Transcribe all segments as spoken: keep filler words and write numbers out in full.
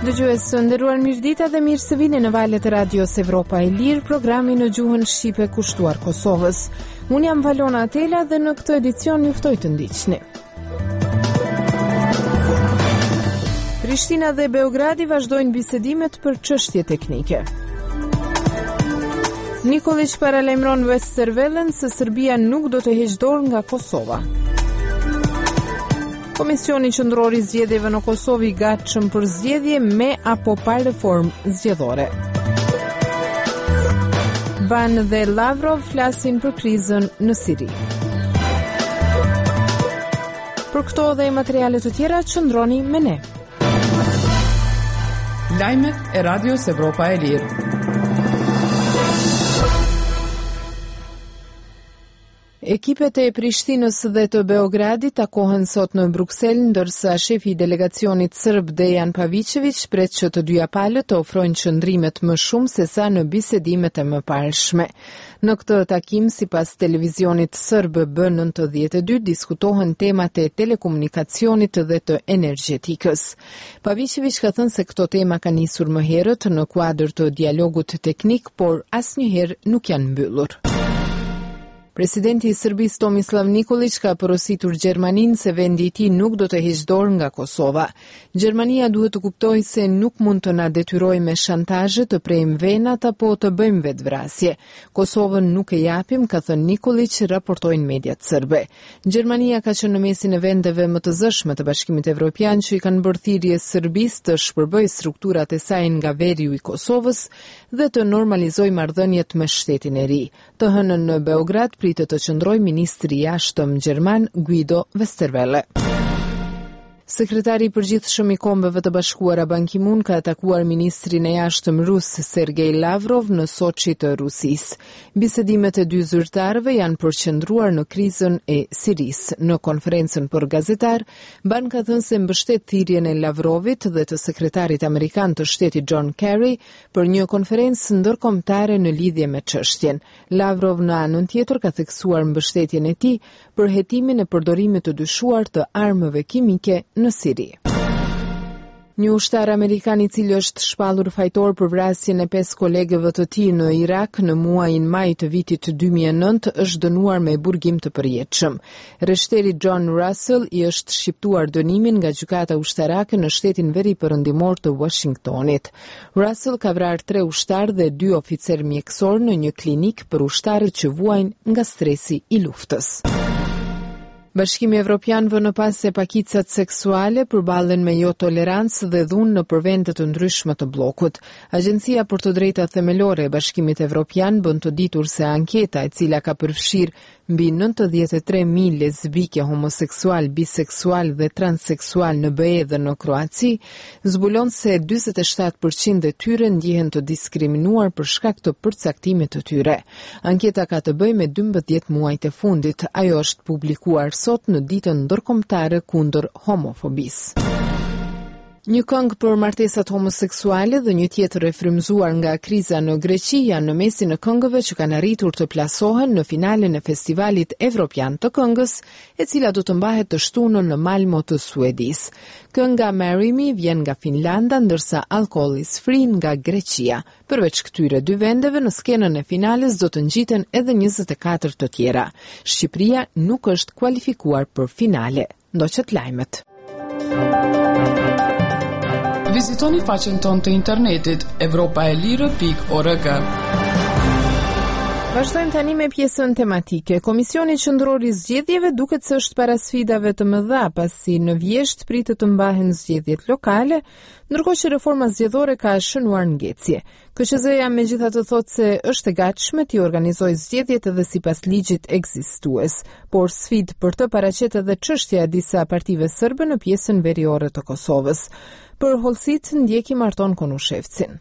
Dëgjues të nderuar, mirëdita dhe mirë se vini në valët e Radios Evropa e Lirë, programi në gjuhën shqipe kushtuar Kosovës. Unë jam Valona Atela dhe në këtë edicion ju ftoj të ndiqni. Prishtina dhe Beogradi vazhdojnë bisedimet për çështje teknike. Nikolić paralajmëron Westervellen se Serbia nuk do të heqë dorë nga Kosova. Komisioni Qendror i Zgjedhjeve në Kosovë i gatshëm për zgjedhje me apo pa reformë zgjedhore. Ban dhe Lavrov flasin për krizën në Siri. Për këto dhe materiale të tjera qëndroni me ne. Lajmet e Radios Evropa e Lirë. Ekipet e Prishtinës dhe të Beogradit takohen sot në Bruksel, ndërsa shefi i delegacionit serb Dejan Pavićević pret që të dyja palët të ofrojnë qëndrimet më shumë se sa në bisedimet e mëparshme. Në këtë takim, sipas televizionit serb B nëntëdhjetë e dy, diskutohen temat e telekomunikacionit dhe të energjetikës. Pavićević ka thënë se këto tema kanë nisur më herët në kuadër të dialogut teknik, por asnjëherë nuk janë mbyllur. Presidenti i Serbisë Tomislav Nikolić ka porositur Gjermaninë se vendi i tij nuk do të heqë dorë nga Kosova. Gjermania duhet të kuptojë se nuk mund të na detyrojë me shantazhe të prejmë venat apo të bëjmë vetvrasje. Kosovën nuk e japim, ka thënë Nikolić, raportojnë mediat serbe. Gjermania ka qenë në mesin e vendeve më të zëshme të Bashkimit Evropian që i kanë bërë thirrje Serbisë të shpërbëjë strukturat e saj nga veriu i Kosovës dhe të normalizojë marrëdhëniet me shtetin e ri. Të hënën në Beograd pritet të qëndrojë ministri i jashtëm gjerman Guido Westerwelle. Sekretari i përgjithshëm i Kombeve të Bashkuara Ban Ki-moon ka takuar ministrin e jashtëm rus Sergej Lavrov në Soçi të Rusisë. Bisedimet e dy zyrtarëve janë përqendruar në krizën e Sirisë. Në konferencën për gazetar, Ban ka thënë se mbështet thirrjen e Lavrovit dhe të sekretarit amerikan të shtetit John Kerry për një konferencë ndërkombëtare në lidhje me çështjen. Lavrov në anën tjetër ka theksuar mbështetjen e tij për hetimin e përdorimit të dyshuar të armëve kimike në Siri. Një ushtar amerikan i cili është shpallur fajtor për vrasjen e pesë kolegëve të tij në Irak në muajin maj të vitit dy mijë e nëntë është dënuar me burgim të përjetshëm. Rreshteri John Russell i është shqiptuar dënimin nga gjykata ushtarake në shtetin veriperëndimor të Washingtonit. Russell ka vrarë tre ushtarë dhe dy oficer mjekësor në një klinik për ushtarët që vuajnë nga stresi i luftës. Bashkimi Evropian vë në pas se pakicat seksuale përballen me jo tolerancë dhe dhunë në përvende të ndryshme të bllokut. Agjencia për të drejtat themelore e Bashkimit Evropian bën të ditur se anketa e cila ka përfshirë mbi nëntëdhjetë e tre mijë lesbike, homoseksual, biseksual dhe transseksual në B E dhe në Kroaci, zbulon se njëzet e shtatë përqind e tyre ndihen të diskriminuar për shkak të përcaktimit të tyre. Anketa ka të bëjë me dymbëdhjetë muajt e fundit. Ajo është publikuar sot në ditën ndërkombëtare kundër homofobisë. Një këngë për martesat homoseksuale dhe një tjetër e frymëzuar nga kriza në Greqi janë në mesin e këngëve që kanë arritur të plasohen në finalen e festivalit evropian të këngës, e cila do të mbahet të shtunën në Malmo të Suedis. Kënga Marry Me vjen nga Finlanda, ndërsa Alcohol is Free nga Greqia. Përveç këtyre dy vendeve, në skenën e finales do të ngjiten edhe njëzet e katër të tjera. Shqipëria nuk është kualifikuar për finale. Ndoqët lajmet. Vizitoni faqen tonë të internetit evropa e lirë pikë org. Vazhdojmë tani me pjesën tematike. Komisioni Qendror i Zgjedhjeve duket se është para sfidave të mëdha, pasi në vjesht pritet të mbahen zgjedhjet lokale, ndërkohë që reforma zgjedhore ka shënuar ngecje. K Q Z-ja megjithatë thotë se është e gatshme të organizojë zgjedhjet edhe sipas ligjit ekzistues, por sfidë për të paraqet edhe çështja e disa partive serbe në pjesën veriore të Kosovës. Për hollësit ndjekim Arton Konushevcin.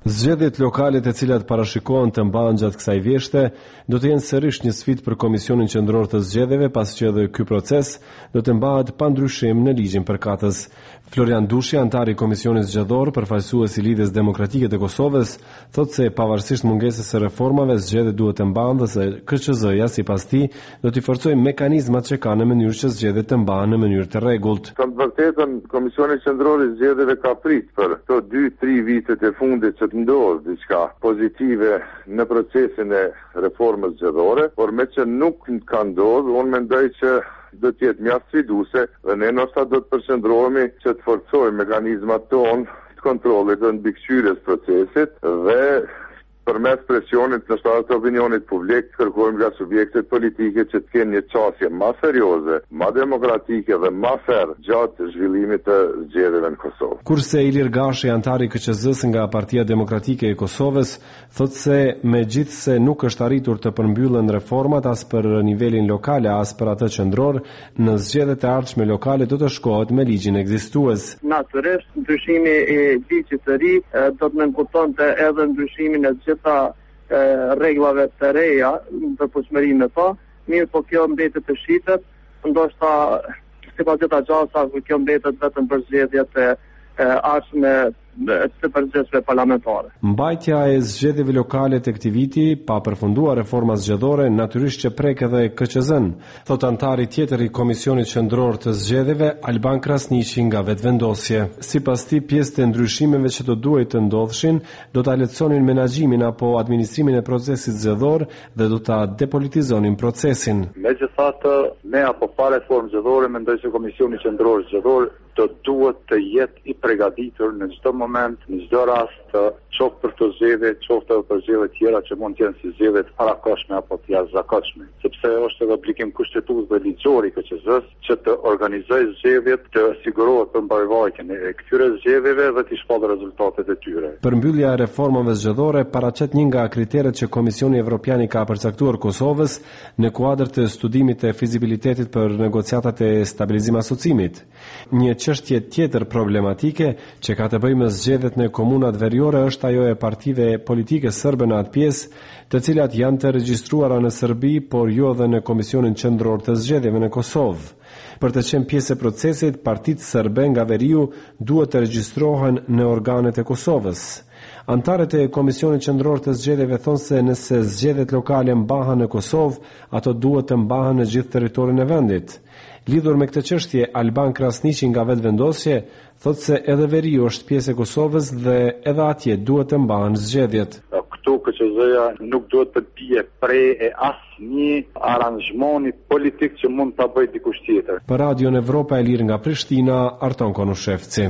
Zgjedhjet lokale të cilat parashikohen të mbahen gjatë kësaj vjeshte do të jenë sërish një sfidë për Komisionin Qendror të Zgjedhjeve, pasi që edhe ky proces do të mbahet pa ndryshim në ligjin përkatës. Florian Dushi, antar i Komisionit Zgjedhor, përfaqësues i Lidhjes Demokratike të Kosovës, thotë se pavarësisht mungesës së reformave, zgjedhjet duhet të mbahen dhe se K Q Z-ja sipas tij do të forcojë mekanizmat që kanë në mënyrë që zgjedhjet të mbahen në mënyrë të rregullt. Të vërtetën, Komisioni Qendror i Zgjedhjeve ka prit për këto dy tre vitet e fundit që të ndodhë diçka pozitive në procesin e reformës zgjedhore, por me që nuk ka ndodhur, unë mendoj që do të jetë mjaft sfiduese dhe ne ndoshta do të përqendrohemi që të forcojmë mekanizmat tonë të kontrollit dhe mbikëqyrjes procesit dhe përmes presionit në shtatë të opinionit publik kërkojmë nga subjektet politike që të kenë një qasje ma serioze, ma demokratike dhe ma ferë gjatë zhvillimit të zgjedhjeve në Kosovë. Kurse Ilir Gashi, antari K Q Z-s nga Partia Demokratike e Kosovës, thotë se megjithse nuk është arritur të përmbyllen reformat as për nivelin lokal as për atë qendror, në zgjedhjet e ardhshme lokale do të shkohet me ligjin ekzistues. Natyrisht, ndryshimi i ligjit të ri do të nënkuptonte edhe ndryshimin e gjitha rregullave të reja në përputhshmëri me to, mirë po kjo mbetet të shitet, ndoshta sipas gjitha gjasa kjo mbetet vetëm për zgjedhjet e ardhshme të përgjithshme parlamentare. Mbajtja e zgjedhjeve lokale tek këtij viti, pa përfunduar reforma zgjedhore, natyrisht që prek edhe K Q Z-n, thot antari tjetër i Komisionit Qendror të Zgjedhjeve, Alban Krasniqi nga vetvendosje. Sipas tij, pjesë të ndryshimeve që do duhet të ndodhshin do ta lehtësonin menaxhimin apo administrimin e procesit zgjedhor dhe do ta depolitizonin procesin. Megjithatë, ne apo pa reformë zgjedhore, mendoj se Komisioni Qendror Zgjedhor do duhet të jetë i përgatitur në çdo moment, në çdo rast, qoftë për të zgjedhje, qoftë edhe për zgjedhje tjera që mund të jenë si zgjedhje të parakoshme apo të jashtëzakonshme, sepse është edhe obligim kushtetues dhe ligjor i K Q Z-s që të organizojë zgjedhjet, të sigurohet për mbarvajtjen e këtyre zgjedhjeve dhe të shpallë rezultatet e tyre. Përmbyllja e reformave zgjedhore paraqet një nga kriteret që Komisioni Evropian i ka përcaktuar Kosovës në kuadër të studimit të fizibilitetit për negociatat e stabilizim asociimit. Një çështje tjetër problematike që ka të bëjë me zgjedhjet në komunat veriore është ajo e partive politike serbe në atë pjesë, të cilat janë të regjistruara në Serbi, por jo edhe në Komisionin Qendror të Zgjedhjeve në Kosovë. Për të qenë pjesë e procesit, partitë serbe nga veriu duhet të regjistrohen në organet e Kosovës. Antarët e Komisionit Qendror të Zgjedhjeve thonë se nëse zgjedhjet lokale mbahen në Kosovë, ato duhet të mbahen në gjithë territorin e vendit. Lidhur me këtë çështje, Alban Krasniqi nga vetvendosje thotë se edhe veriu është pjesë e Kosovës dhe edhe atje duhet të mbahen zgjedhjet. Këtu K Q Z-ja nuk duhet të bie pre e asnjë aranzhmoni politik që mund ta bëjë dikush tjetër. Për Radion Evropa e Lirë nga Prishtina, Arton Konushevci.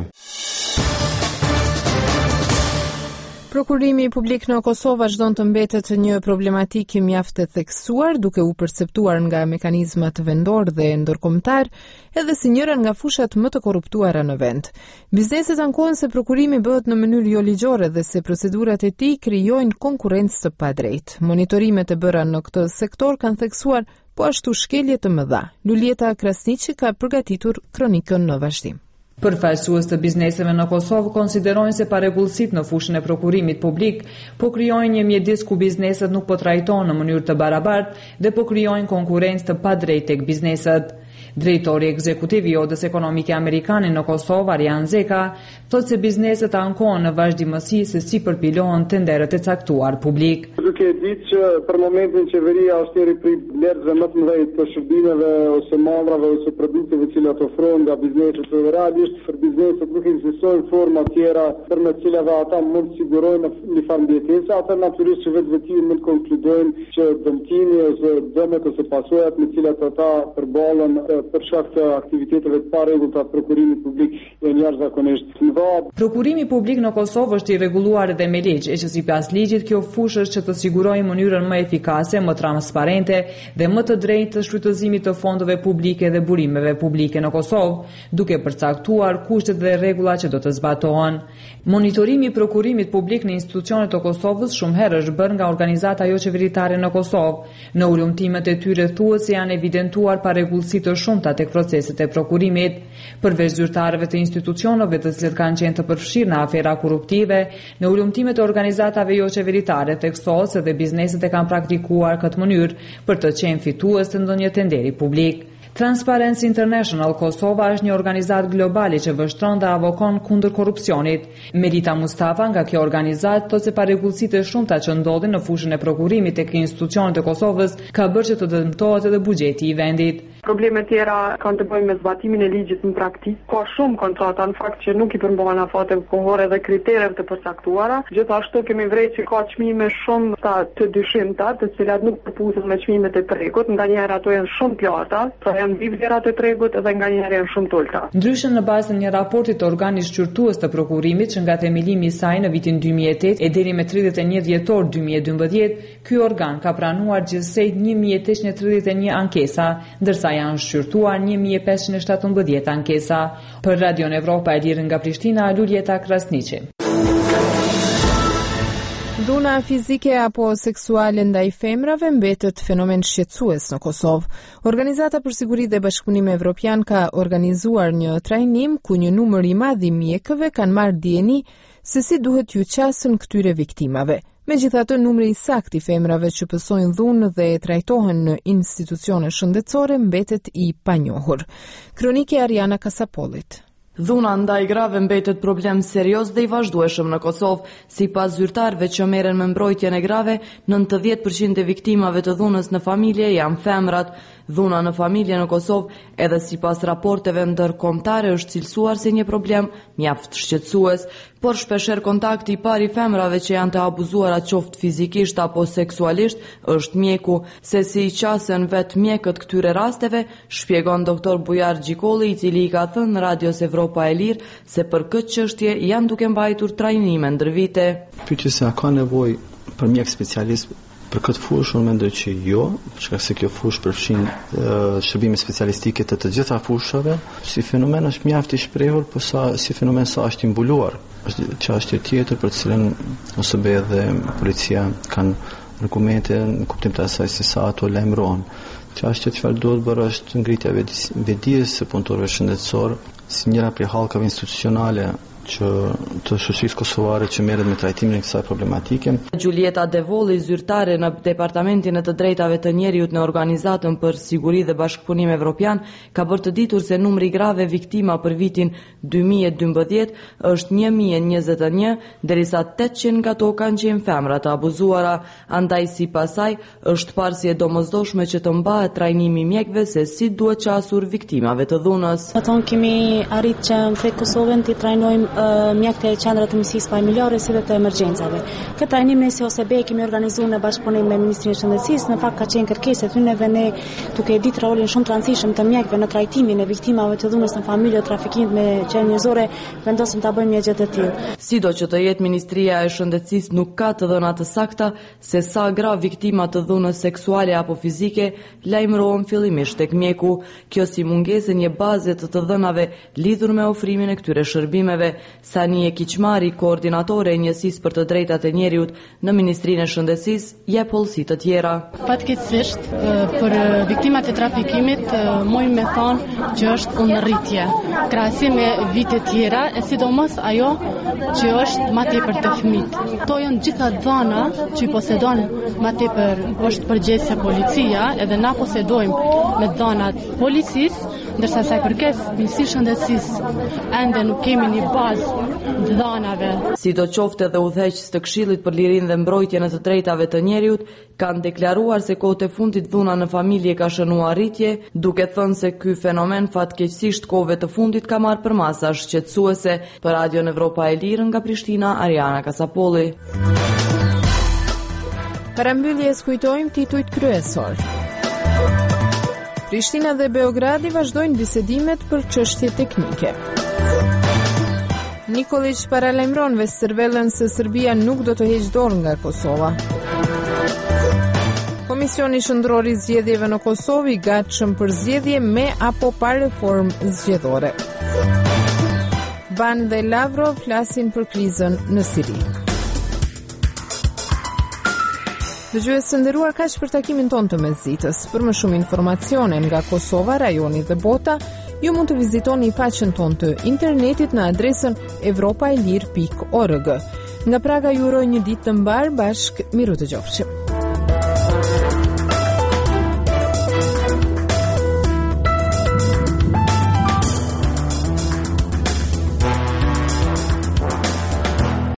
Prokurimi publik në Kosovë vazhdon të mbetet një problematikë mjaft të theksuar, duke u perceptuar nga mekanizmat vendor dhe ndërkombëtar, edhe si njëra nga fushat më të korruptuara në vend. Bizneset ankohen se prokurimi bëhet në mënyrë jo ligjore dhe se procedurat e tij krijojnë konkurrencë të padrejtë. Monitorimet e bëra në këtë sektor kanë theksuar po ashtu shkelje të mëdha. Lulieta Krasniqi ka përgatitur kronikën në vazhdim. Përfaqësues të bizneseve në Kosovë konsiderojnë se parregullësitë në fushën e prokurimit publik po krijojnë një mjedis ku bizneset nuk po trajtohen në mënyrë të barabartë dhe po krijojnë konkurrencë të padrejtë tek bizneset. Drejtori ekzekutiv i Odës Ekonomike Amerikane në Kosovë, Arjan Zeka, thotë se bizneset ankohen në vazhdimësi se si përpilohen tenderët e caktuar publik. Duke ditë që për momentin qeveria është njëri prej blerësve më të mëdhenj të shërbimeve ose mandrave ose produkteve që cilat ofrohen nga bizneset, dhe realisht për bizneset nuk ekzistojnë forma tjera për me cilave ata mund të sigurojnë një farë mbjetese, ata natyrisht që vetë vetë mund të konkludojnë që dëmtimi ose dëmet ose pasojat me cilat ata përballen për shkak të aktiviteteve të parregullta të prokurimit publik janë jashtëzakonisht të mëdha. Prokurimi publik në Kosovë është i rregulluar edhe me ligj, e që sipas ligjit kjo fushë është që të sigurojë mënyrën më efikase, më transparente dhe më të drejtë të shfrytëzimit të fondeve publike dhe burimeve publike në Kosovë, duke përcaktuar kushtet dhe rregullat që do të zbatohen. Monitorimi i prokurimit publik në institucionet të Kosovës shumë herë është bërë nga organizata jo qeveritare në Kosovë. Në ulëmtimet e tyre thuhet se janë evidentuar parregullësi të të shumta tek proceset e prokurimit. Përveç zyrtarëve të institucioneve të cilët kanë qenë të përfshirë në afera korruptive, në ulëmtimet e organizatave jo qeveritare theksohet se dhe bizneset e kanë praktikuar këtë mënyrë për të qenë fitues të ndonjë tenderi publik. Transparency International Kosova është një organizat globali që vështron dhe avokon kundër korrupsionit. Merita Mustafa nga kjo organizat thotë se parregullsitë e shumta që ndodhin në fushën e prokurimit tek institucionet e Kosovës ka bërë që të dëmtohet edhe buxheti i vendit. Probleme tjera kanë të bëjnë me zbatimin e ligjit në praktik. Ka shumë kontrata në fakt që nuk i përmbahen afatet kohore dhe kriteret të përcaktuara. Gjithashtu kemi vrejtë që ka çmime shumë të dyshimta, të cilat nuk përputhen me çmimet e tregut, nganjëherë ato janë shumë të larta, pra janë mbi vlerat e tregut dhe nganjëherë janë shumë të ulta. Ndryshe në bazë të një raporti të organit shqyrtues të prokurimit që nga themelimi i saj në vitin dy mijë e tetë e deri me tridhjetë e një dhjetor dy mijë e dymbëdhjetë, ky organ ka pranuar gjithsej një mijë tetëqind e tridhjetë e një ankesa, ndërsa janë shqyrtuar një mijë pesëqind e shtatëmbëdhjetë ankesa. Për Radion Evropa e Lirë nga Prishtina, Luljeta Krasniqi. Dhuna fizike apo seksuale ndaj femrave mbetet fenomen shqetësues në Kosovë. Organizata për Siguri dhe Bashkëpunim Evropian ka organizuar një trajnim ku një numër i madh i mjekëve kanë marrë dieni se si duhet t'ju qasën këtyre viktimave. Megjithatë, numri i saktë i femrave që pësojnë dhunë dhe trajtohen në institucione shëndetësore mbetet i panjohur. Kronike Ariana Kasapolit. Dhuna ndaj grave mbetet problem serios dhe i vazhdueshëm në Kosovë. Sipas zyrtarëve që merren me mbrojtjen e grave, nëntëdhjetë përqind e viktimave të dhunës në familje janë femrat. Dhuna në familje në Kosovë, edhe sipas raporteve ndërkombëtare, është cilësuar si një problem mjaft shqetësues, por shpeshherë kontakti i parë i femrave që janë të abuzuara qoftë fizikisht apo seksualisht është mjeku. Se si i qasen vetë mjekët këtyre rasteve, shpjegon doktor Bujar Gjikolli, i cili i ka thënë në Radios Evropa e Lirë se për këtë çështje janë duke mbajtur trajnime ndër vite. Pyetja se a ka nevojë për mjek specialist për këtë fushë, unë mendoj që jo, shkak se kjo fushë përfshin shërbime specialistike të të gjitha fushave. Si fenomen është mjaft i shprehur, por sa si fenomen sa është i mbuluar. Është çështje tjetër për të cilën O S B dhe policia kanë argumente në kuptim të asaj se sa ato lajmërohen. Çështja çfarë duhet bërë është ngritja e vedijes së punëtorëve shëndetësor si njëra prej hallkave institucionale që të shoqërisë kosovare që merret me trajtimin e kësaj problematike. Gjulieta Devolli, zyrtare në Departamentin e të Drejtave të Njerëzit në Organizatën për Siguri dhe Bashkëpunim Evropian, ka bërë të ditur se numri grave viktima për vitin dy mijë e dymbëdhjetë është një mijë e njëzet e një, derisa tetëqind nga to kanë qenë femra të abuzuara. Andaj sipas saj është parë si e domosdoshme që të mbahet trajnimi i mjekëve se si duhet qasur viktimave të dhunës. Ato kemi arritë që në krejt Kosovën të trajnojmë mjekët e qendrës të mësisë familjare si dhe të emergjencave. Këtë trajnim si O S B kemi organizuar në bashkëpunim me Ministrinë e Shëndetësisë, në fakt ka qenë kërkesë e tyre ne duke ditë rolin shumë të rëndësishëm të mjekëve në trajtimin e viktimave të dhunës në familje, trafikimit me qenë njerëzore, vendosim ta bëjmë një gjë të tillë. Sido që të jetë Ministria e Shëndetësisë nuk ka të dhëna të sakta se sa gra viktima të dhunës seksuale apo fizike lajmërohen fillimisht tek mjeku, kjo si mungesë një baze të të dhënave lidhur me ofrimin e këtyre shërbimeve. Sanie Kiçmari, koordinatore e njësisë për të drejtat e njerëzit në Ministrinë e Shëndetësisë, jep hollësi të tjera. Fatkeqësisht për viktimat e trafikimit mojmë me thonë që është në rritje, krahasim me vite tjera, e sidomos ajo që është më tepër të fëmijët. Kto janë gjitha dhëna që posedon më tepër është përgjegjësia policia, edhe na posedojmë me dhënat policisë, ndërsa sa i përket Ministrisë së Shëndetësisë ende nuk kemi një bazë të dhënave. Sidoqoftë edhe udhëheqës të Këshillit për Lirinë dhe Mbrojtjen e të Drejtave të Njerëzit kanë deklaruar se kohët e fundit dhuna në familje ka shënuar rritje, duke thënë se ky fenomen fatkeqësisht kohëve të fundit ka marrë përmasa shqetësuese. Për Radion Evropa e Lirë nga Prishtina, Ariana Kasapolli. Parambyljes kujtojmë titujt kryesor. Prishtina dhe Beogradi vazhdojnë bisedimet për çështje teknike. Nikolić paralajmëron Vestervelën se Serbia nuk do të heqë dorë nga Kosova. Komisioni Shëndror i Zgjedhjeve në Kosovë i gatshëm për zgjedhje me apo pa reformë zgjedhore. Ban dhe Lavrov flasin për krizën në Siri. Dëgjues të nderuar, kaq për takimin tonë të mesditës. Për më shumë informacione nga Kosova, rajoni dhe bota, ju mund të vizitoni faqen tonë të internetit në adresën evropaelir pikë org. Nga Praga ju uroj një ditë të mbar, bashk miru të gjofshim.